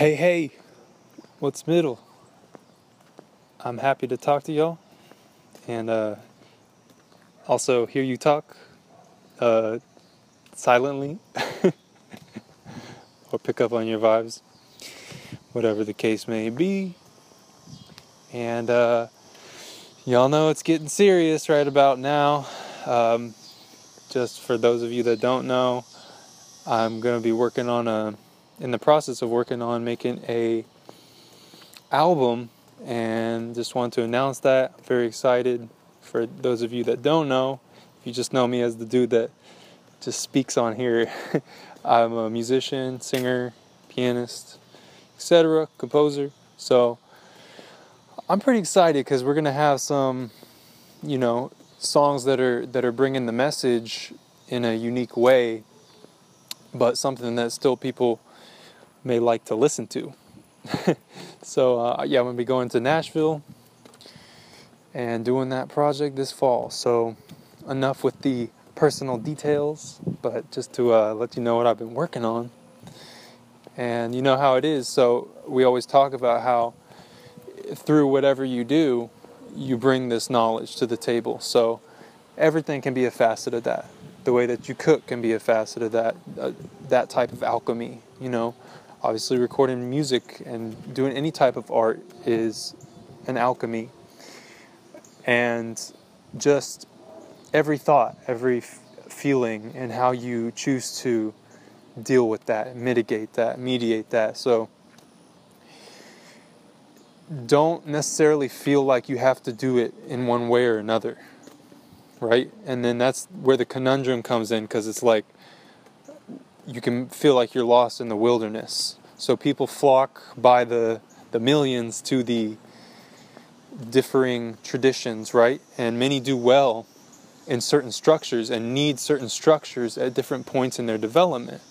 Hey, what's middle? I'm happy to talk to y'all and also hear you talk uh, silently or pick up on your vibes, whatever the case may be. And y'all know it's getting serious right about now. Just for those of you that don't know, I'm going to be in the process of working on making a album, and just want to announce that. I'm very excited. For those of you that don't know, if you just know me as the dude that just speaks on here, I'm a musician, singer, pianist, etc., composer. So I'm pretty excited because we're gonna have some, songs that are bringing the message in a unique way, but something that still people may like to listen to. So I'm gonna be going to Nashville and doing that project this fall. So enough with the personal details, but just to let you know what I've been working on. And you know how it is. So we always talk about how through whatever you do, you bring this knowledge to the table. So everything can be a facet of that. The way that you cook can be a facet of that. That type of alchemy, Obviously recording music and doing any type of art is an alchemy. And just every thought, every feeling, and how you choose to deal with that, mitigate that, mediate that. So don't necessarily feel like you have to do it in one way or another, right? And then that's where the conundrum comes in, because it's like you can feel like you're lost in the wilderness. So people flock by the millions to the differing traditions, right? And many do well in certain structures and need certain structures at different points in their development.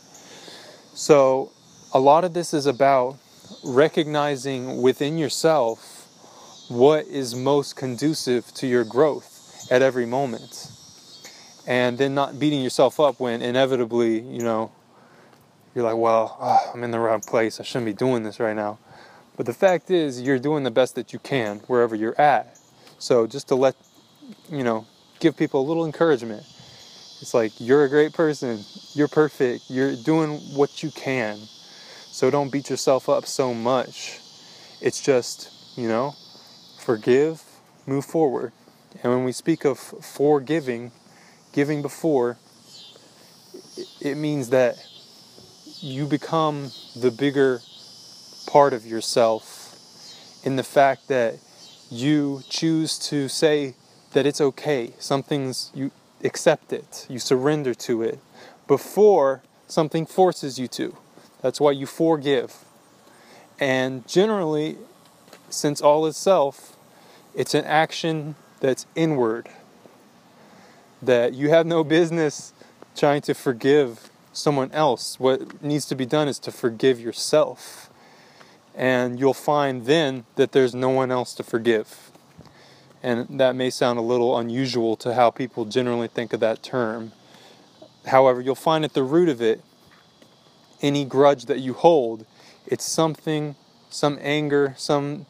So a lot of this is about recognizing within yourself what is most conducive to your growth at every moment. And then not beating yourself up when inevitably, you're like, well, I'm in the wrong place. I shouldn't be doing this right now. But the fact is, you're doing the best that you can wherever you're at. So just to give people a little encouragement. It's like, you're a great person. You're perfect. You're doing what you can. So don't beat yourself up so much. It's just, forgive, move forward. And when we speak of forgiving, giving before, it means that you become the bigger part of yourself in the fact that you choose to say that it's okay. You accept it. You surrender to it before something forces you to. That's why you forgive. And generally, since all is self, it's an action that's inward. That you have no business trying to forgive someone else. What needs to be done is to forgive yourself. And you'll find then that there's no one else to forgive. And that may sound a little unusual to how people generally think of that term. However, you'll find at the root of it, any grudge that you hold, it's something, some anger, some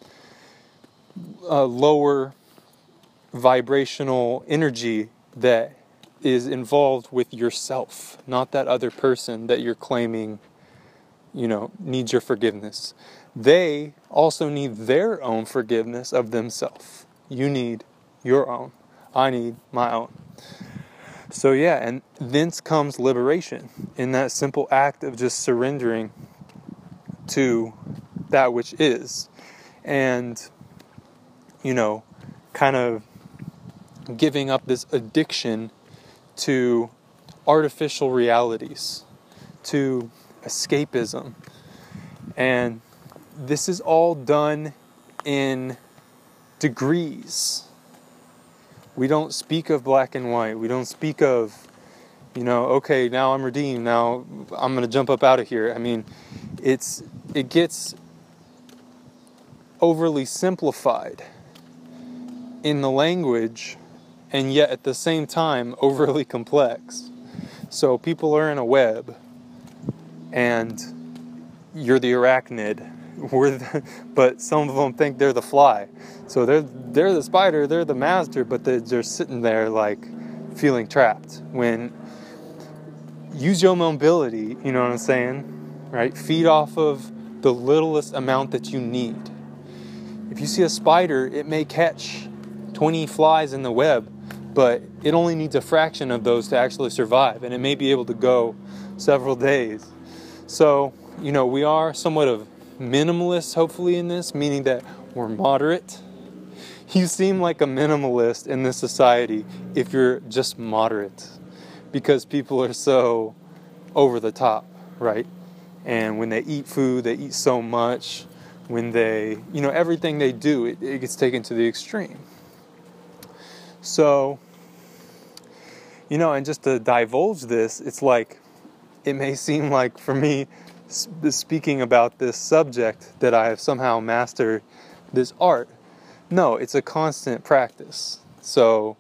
lower vibrational energy that is involved with yourself, not that other person that you're claiming, needs your forgiveness. They also need their own forgiveness of themselves. You need your own. I need my own. So and thence comes liberation in that simple act of just surrendering to that which is. And, kind of giving up this addiction to artificial realities, to escapism. And this is all done in degrees. We don't speak of black and white. We don't speak of, okay, now I'm redeemed. Now I'm going to jump up out of here. I mean, it gets overly simplified in the language, and yet at the same time overly complex. So people are in a web, and you're the arachnid, but some of them think they're the fly. So they're the spider, they're the master, but they're sitting there like feeling trapped. When use your mobility, you know what I'm saying, right? Feed off of the littlest amount that you need. If you see a spider, it may catch 20 flies in the web, but it only needs a fraction of those to actually survive, and it may be able to go several days. So, we are somewhat of minimalists, hopefully, in this, meaning that we're moderate. You seem like a minimalist in this society if you're just moderate, because people are so over the top, right? And when they eat food, they eat so much. When they, everything they do, it gets taken to the extreme. So, and just to divulge this, it's like, it may seem like for me, speaking about this subject, that I have somehow mastered this art. No, it's a constant practice. So,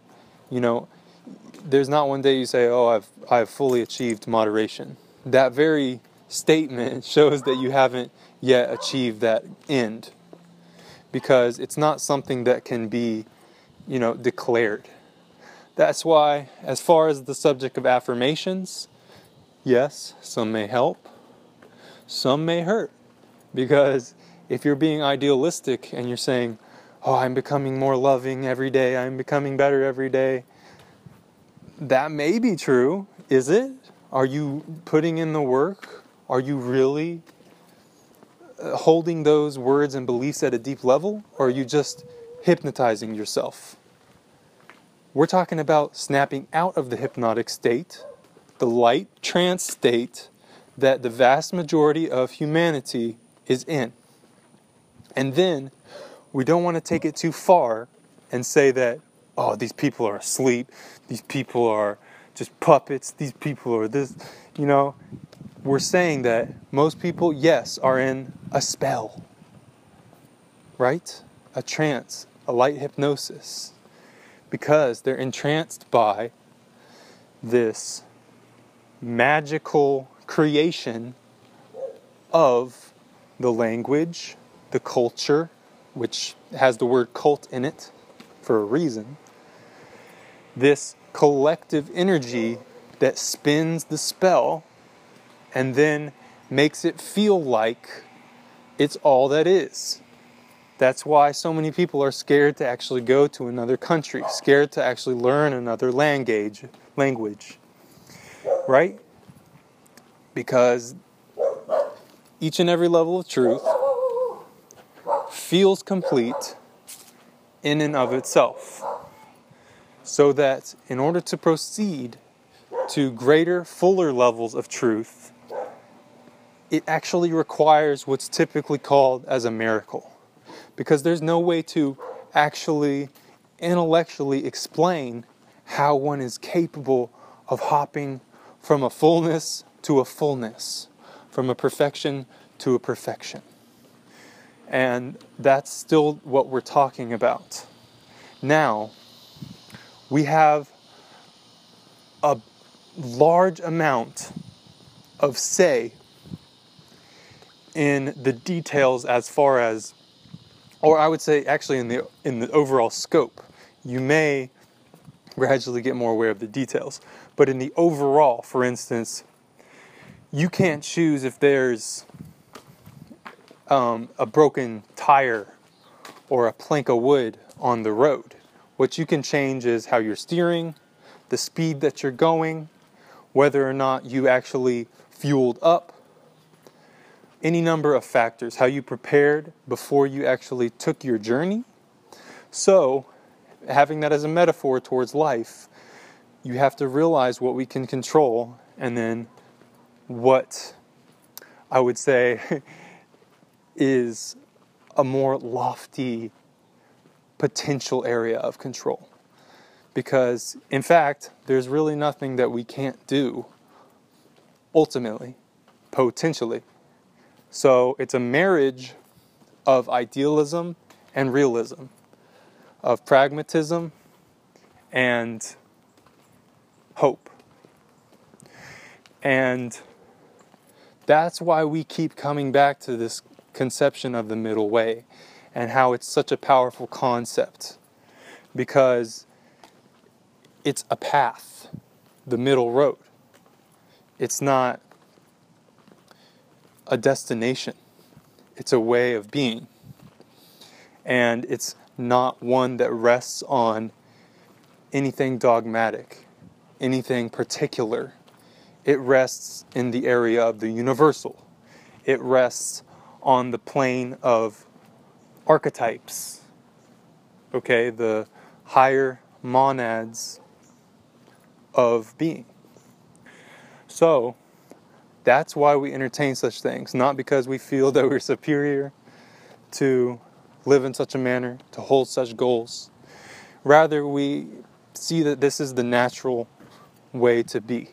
there's not one day you say, oh, I've fully achieved moderation. That very statement shows that you haven't yet achieved that end, because it's not something that can be, declared. That's why, as far as the subject of affirmations, yes, some may help, some may hurt, because if you're being idealistic and you're saying, oh, I'm becoming more loving every day, I'm becoming better every day, that may be true. Is it? Are you putting in the work? Are you really holding those words and beliefs at a deep level? Or are you just hypnotizing yourself? We're talking about snapping out of the hypnotic state, the light trance state that the vast majority of humanity is in. And then we don't want to take it too far and say that, oh, these people are asleep, these people are just puppets, these people are this, We're saying that most people, yes, are in a spell, right? A trance, a light hypnosis, because they're entranced by this magical creation of the language, the culture, which has the word cult in it for a reason, this collective energy that spins the spell and then makes it feel like it's all that is. That's why so many people are scared to actually go to another country, scared to actually learn another language, right? Because each and every level of truth feels complete in and of itself. So that in order to proceed to greater, fuller levels of truth, it actually requires what's typically called as a miracle. Because there's no way to actually intellectually explain how one is capable of hopping from a fullness to a fullness, from a perfection to a perfection. And that's still what we're talking about. Now, we have a large amount of say in the details, as far as, or I would say actually in the overall scope. You may gradually get more aware of the details, but in the overall, for instance, you can't choose if there's a broken tire or a plank of wood on the road. What you can change is how you're steering, the speed that you're going, whether or not you actually fueled up, any number of factors, how you prepared before you actually took your journey. So, having that as a metaphor towards life, you have to realize what we can control, and then what I would say is a more lofty potential area of control. Because, in fact, there's really nothing that we can't do, ultimately, potentially. So it's a marriage of idealism and realism, of pragmatism and hope. And That's why we keep coming back to this conception of the middle way and how it's such a powerful concept, because it's a path, the middle road. It's not a destination. It's a way of being. And it's not one that rests on anything dogmatic, anything particular. It rests in the area of the universal. It rests on the plane of archetypes. Okay, the higher monads of being. So, that's why we entertain such things. Not because we feel that we're superior to live in such a manner, to hold such goals. Rather, we see that this is the natural way to be.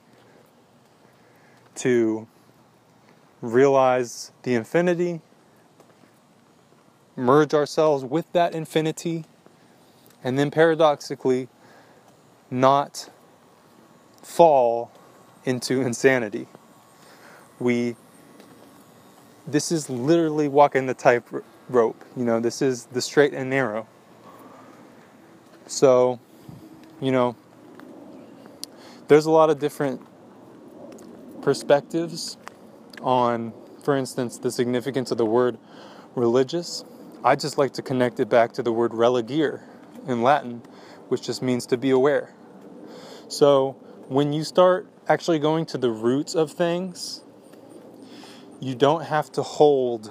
To realize the infinity, merge ourselves with that infinity, and then paradoxically not fall into insanity. This is literally walking the tightrope. This is the straight and narrow. So, there's a lot of different perspectives on, for instance, the significance of the word religious. I just like to connect it back to the word religere in Latin, which just means to be aware. So, when you start actually going to the roots of things, you don't have to hold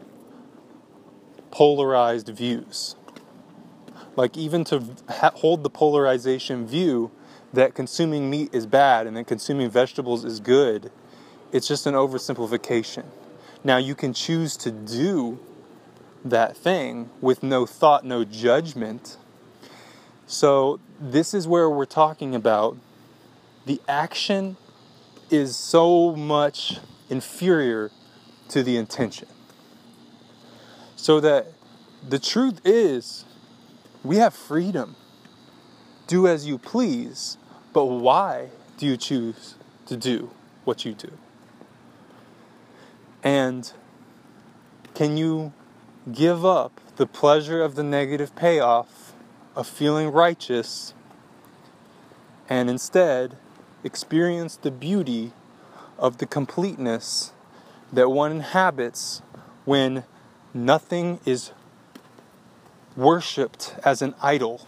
polarized views. Like, even to hold the polarization view that consuming meat is bad and that consuming vegetables is good, it's just an oversimplification. Now, you can choose to do that thing with no thought, no judgment. So, this is where we're talking about the action is so much inferior to the intention. So that the truth is, we have freedom. Do as you please, but why do you choose to do what you do? And can you give up the pleasure of the negative payoff of feeling righteous and instead experience the beauty of the completeness that one inhabits when nothing is worshipped as an idol?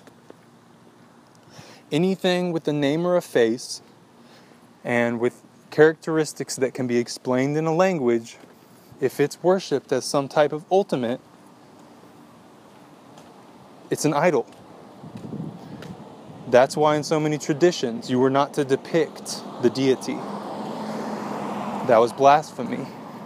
Anything with a name or a face and with characteristics that can be explained in a language, if it's worshipped as some type of ultimate, it's an idol. That's why in so many traditions you were not to depict the deity. That was blasphemy.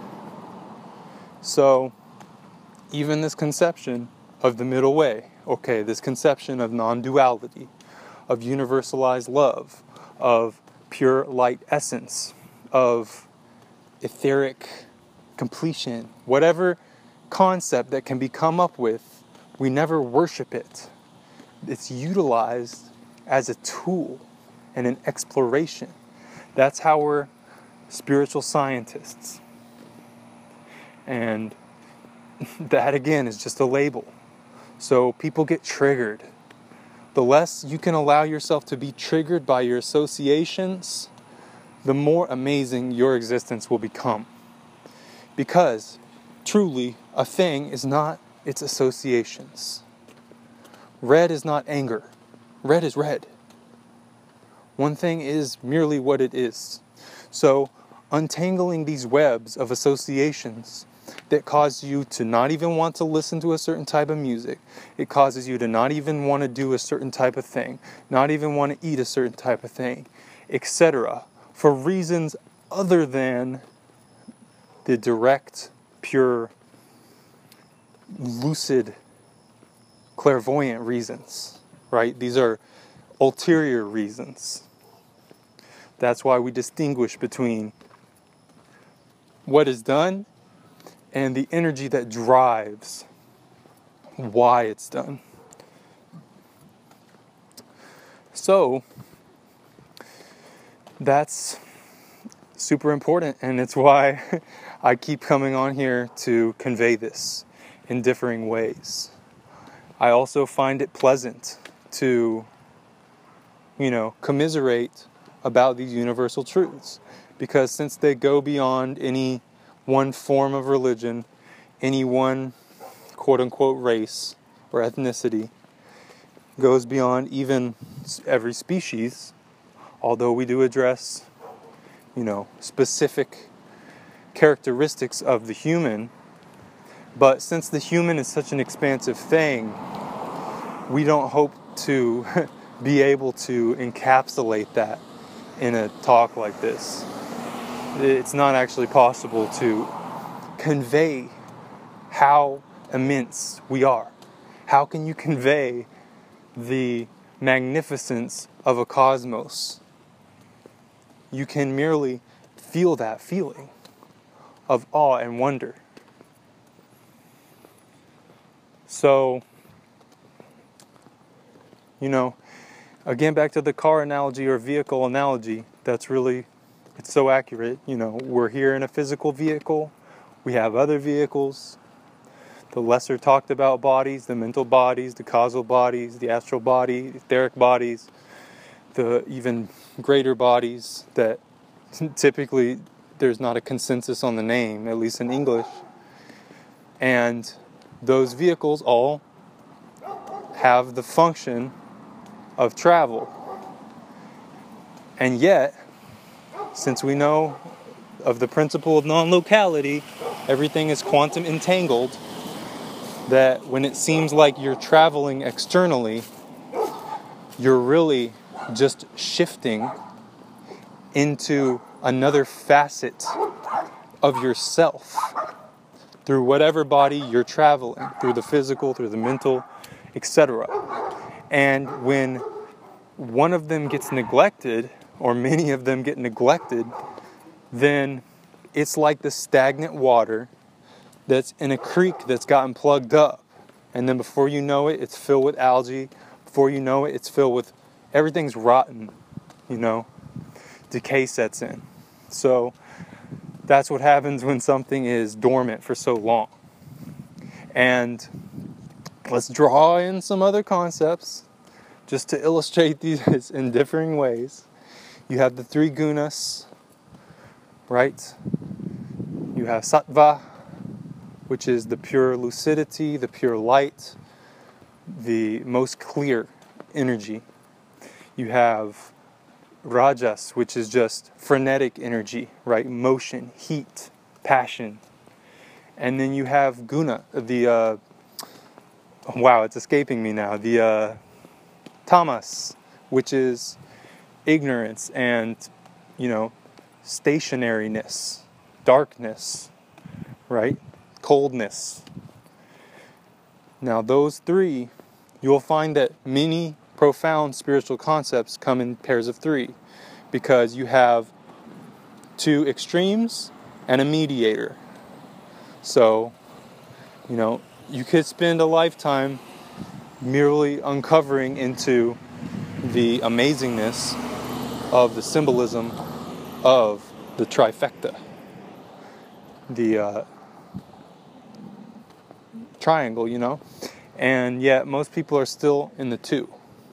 So, even this conception of the middle way, this conception of non-duality, of universalized love, of pure light essence, of etheric completion, whatever concept that can be come up with, we never worship it. It's utilized as a tool and an exploration. That's how we're spiritual scientists. And that again is just a label. So people get triggered. The less you can allow yourself to be triggered by your associations, the more amazing your existence will become. Because truly, a thing is not its associations. Red is not anger. Red is red. One thing is merely what it is. So, untangling these webs of associations that cause you to not even want to listen to a certain type of music, it causes you to not even want to do a certain type of thing, not even want to eat a certain type of thing, etc., for reasons other than the direct, pure, lucid, clairvoyant reasons, right? These are ulterior reasons. That's why we distinguish between what is done and the energy that drives why it's done. So, that's super important, and it's why I keep coming on here to convey this in differing ways. I also find it pleasant to, commiserate about these universal truths, because since they go beyond any one form of religion, any one quote-unquote race or ethnicity, goes beyond even every species, although we do address, specific characteristics of the human. But since the human is such an expansive thing, we don't hope to be able to encapsulate that in a talk like this. It's not actually possible to convey how immense we are. How can you convey the magnificence of a cosmos? You can merely feel that feeling of awe and wonder. So, again, back to the car analogy or vehicle analogy, it's so accurate. We're here in a physical vehicle. We have other vehicles. The lesser talked about bodies, the mental bodies, the causal bodies, the astral body, etheric bodies, the even greater bodies that typically there's not a consensus on the name, at least in English. And those vehicles all have the function of travel. And yet, since we know of the principle of non-locality, everything is quantum entangled, that when it seems like you're traveling externally, you're really just shifting into another facet of yourself through whatever body you're traveling, through the physical, through the mental, etc. And when one of them gets neglected, or many of them get neglected, then it's like the stagnant water that's in a creek that's gotten plugged up. And then before you know it, it's filled with algae. Before you know it, it's filled with, everything's rotten, decay sets in. So that's what happens when something is dormant for so long. And let's draw in some other concepts just to illustrate these in differing ways. You have the three gunas, right? You have sattva, which is the pure lucidity, the pure light, the most clear energy. You have rajas, which is just frenetic energy, right? Motion, heat, passion. And then you have guna, it's escaping me now. The tamas, which is ignorance and, stationariness, darkness, right? Coldness. Now those three, you'll find that many profound spiritual concepts come in pairs of three, because you have two extremes and a mediator. So, you could spend a lifetime merely uncovering into the amazingness of the symbolism of the trifecta, the triangle, and yet most people are still in the two.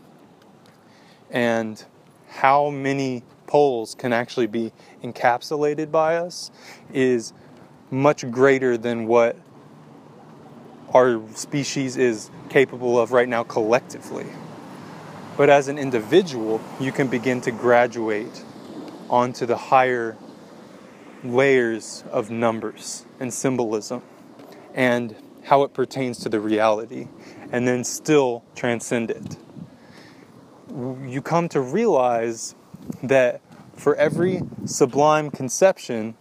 And how many poles can actually be encapsulated by us is much greater than what our species is capable of right now collectively. But as an individual, you can begin to graduate onto the higher layers of numbers and symbolism and how it pertains to the reality, and then still transcend it. You come to realize that for every sublime conception,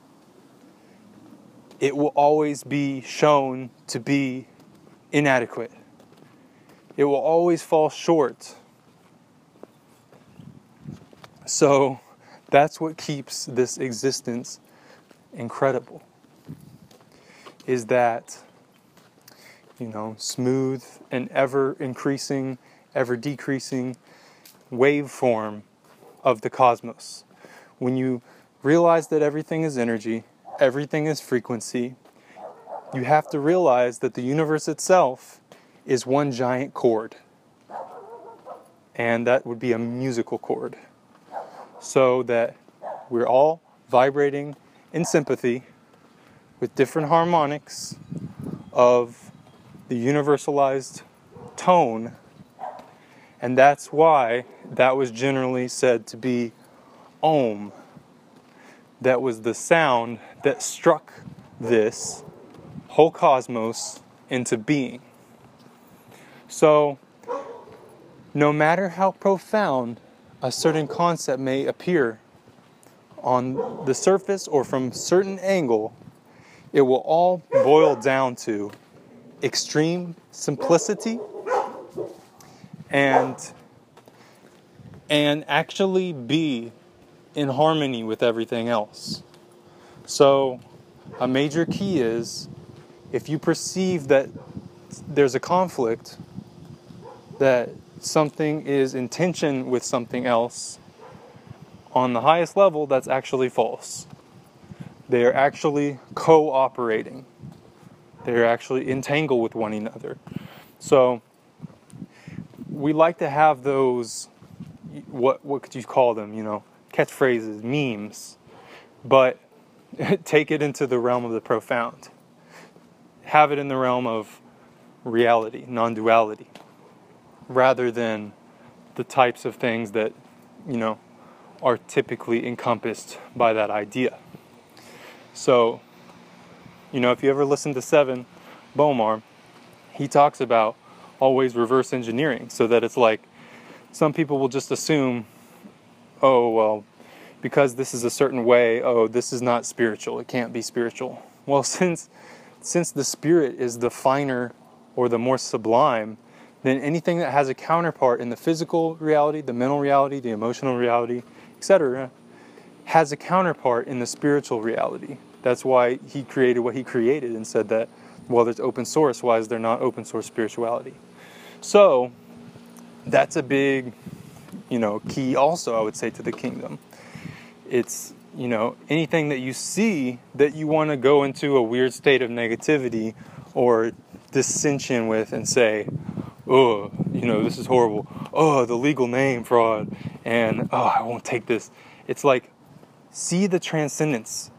it will always be shown to be inadequate. It will always fall short. So that's what keeps this existence incredible, is that, smooth and ever increasing, ever decreasing waveform of the cosmos. When you realize that everything is energy, everything is frequency. You have to realize that the universe itself is one giant chord. And that would be a musical chord. So that we're all vibrating in sympathy with different harmonics of the universalized tone. And that's why that was generally said to be Om. That was the sound that struck this whole cosmos into being. So, no matter how profound a certain concept may appear on the surface or from a certain angle, it will all boil down to extreme simplicity and actually be in harmony with everything else. So, a major key is, if you perceive that there's a conflict, that something is in tension with something else, on the highest level, that's actually false. They are actually cooperating. They are actually entangled with one another. So, we like to have those, what could you call them, catchphrases, memes, but take it into the realm of the profound. Have it in the realm of reality, non-duality, rather than the types of things that, are typically encompassed by that idea. So, if you ever listen to Seven Bomar, he talks about always reverse engineering, so that it's like some people will just assume, oh, well, because this is a certain way, oh, this is not spiritual, it can't be spiritual. Well, since the spirit is the finer or the more sublime, then anything that has a counterpart in the physical reality, the mental reality, the emotional reality, etc., has a counterpart in the spiritual reality. That's why he created what he created and said that, well, there's open source, why is there not open source spirituality? So, that's a big, key also, I would say, to the kingdom. It's, anything that you see that you want to go into a weird state of negativity or dissension with and say, oh, this is horrible. Oh, the legal name fraud. And, oh, I won't take this. It's like, see the transcendence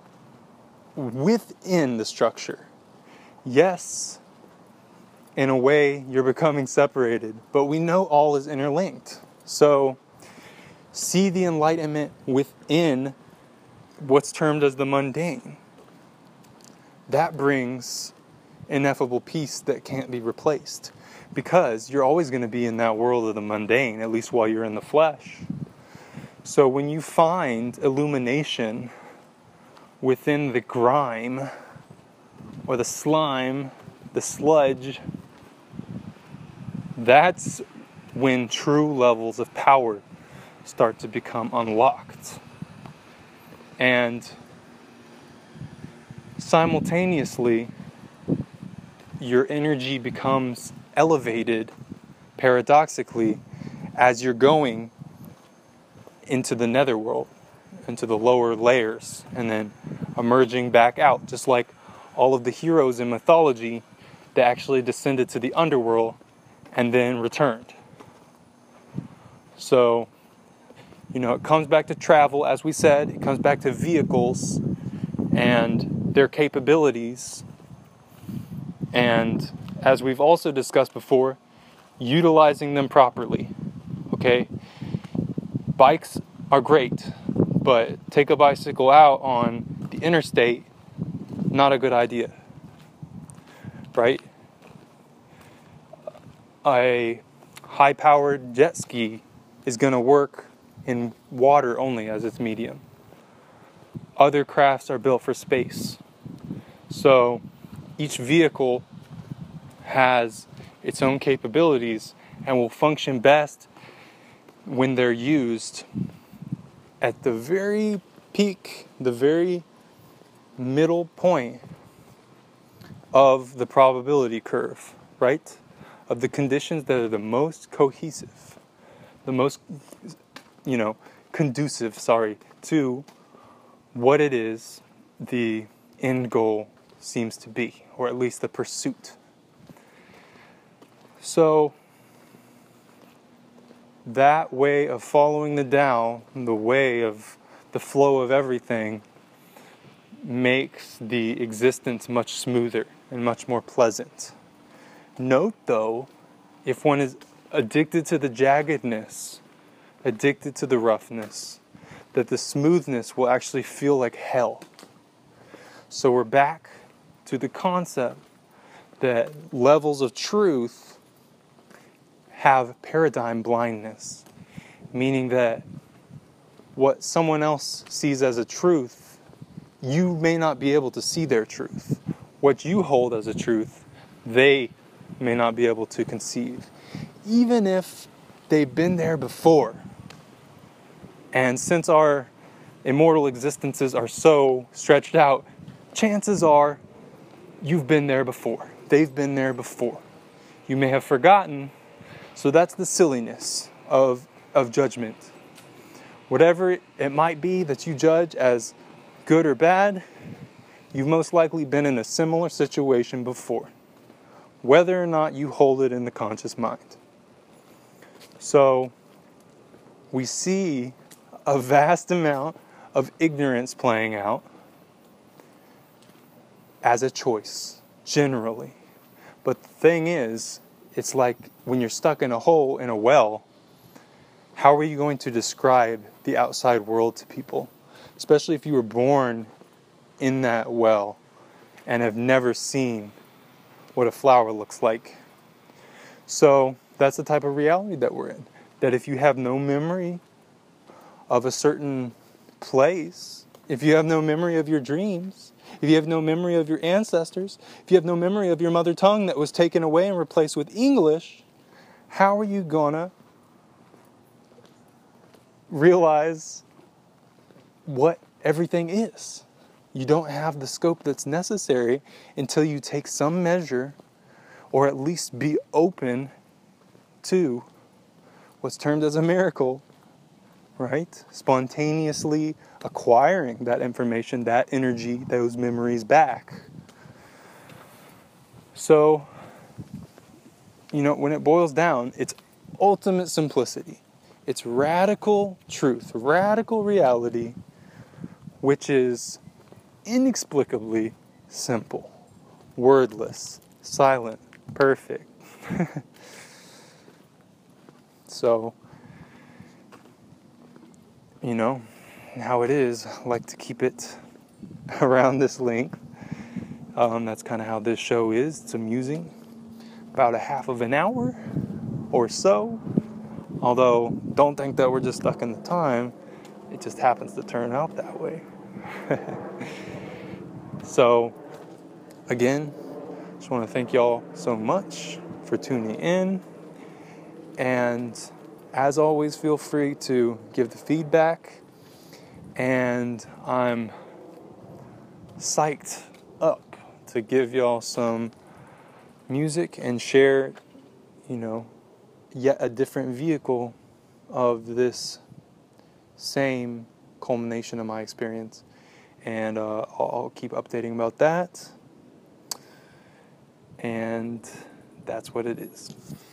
within the structure. Yes, in a way, you're becoming separated, but we know all is interlinked. So, see the enlightenment within what's termed as the mundane. That brings ineffable peace that can't be replaced, because you're always going to be in that world of the mundane, at least while you're in the flesh. So when you find illumination within the grime or the slime, the sludge, that's when true levels of power start to become unlocked. And simultaneously, your energy becomes elevated, paradoxically, as you're going into the netherworld, into the lower layers, and then emerging back out, just like all of the heroes in mythology that actually descended to the underworld and then returned. So, it comes back to travel, as we said. It comes back to vehicles and their capabilities. And as we've also discussed before, utilizing them properly. Okay? Bikes are great, but take a bicycle out on the interstate, not a good idea. Right? A high-powered jet ski is going to work in water only as its medium. Other crafts are built for space. So each vehicle has its own capabilities and will function best when they're used at the very peak, the very middle point of the probability curve, right? Of the conditions that are the most cohesive, the most, conducive, to what it is the end goal seems to be, or at least the pursuit. So that way of following the Tao, the way of the flow of everything, makes the existence much smoother and much more pleasant. Note though, if one is addicted to the jaggedness, addicted to the roughness, that the smoothness will actually feel like hell. So we're back to the concept that levels of truth have paradigm blindness, meaning that what someone else sees as a truth, you may not be able to see their truth. What you hold as a truth, they may not be able to conceive, even if they've been there before. And since our immortal existences are so stretched out, chances are you've been there before. They've been there before. You may have forgotten, so that's the silliness of judgment. Whatever it might be that you judge as good or bad, you've most likely been in a similar situation before, whether or not you hold it in the conscious mind. So we see a vast amount of ignorance playing out as a choice, generally. But the thing is, it's like when you're stuck in a hole in a well, how are you going to describe the outside world to people? Especially if you were born in that well and have never seen what a flower looks like. So that's the type of reality that we're in. That if you have no memory of a certain place, if you have no memory of your dreams, if you have no memory of your ancestors, if you have no memory of your mother tongue that was taken away and replaced with English, how are you gonna realize what everything is? You don't have the scope that's necessary until you take some measure, or at least be open to what's termed as a miracle, right? Spontaneously acquiring that information, that energy, those memories back. So, when it boils down, it's ultimate simplicity. It's radical truth, radical reality, which is inexplicably simple, wordless, silent, perfect. So, how it is, I like to keep it around this length. That's kind of how this show is. It's amusing. About a half of an hour or so. Although, don't think that we're just stuck in the time. It just happens to turn out that way. So, again, just want to thank y'all so much for tuning in. And as always, feel free to give the feedback. And I'm psyched up to give y'all some music and share, yet a different vehicle of this same culmination of my experience. And I'll keep updating about that. And that's what it is.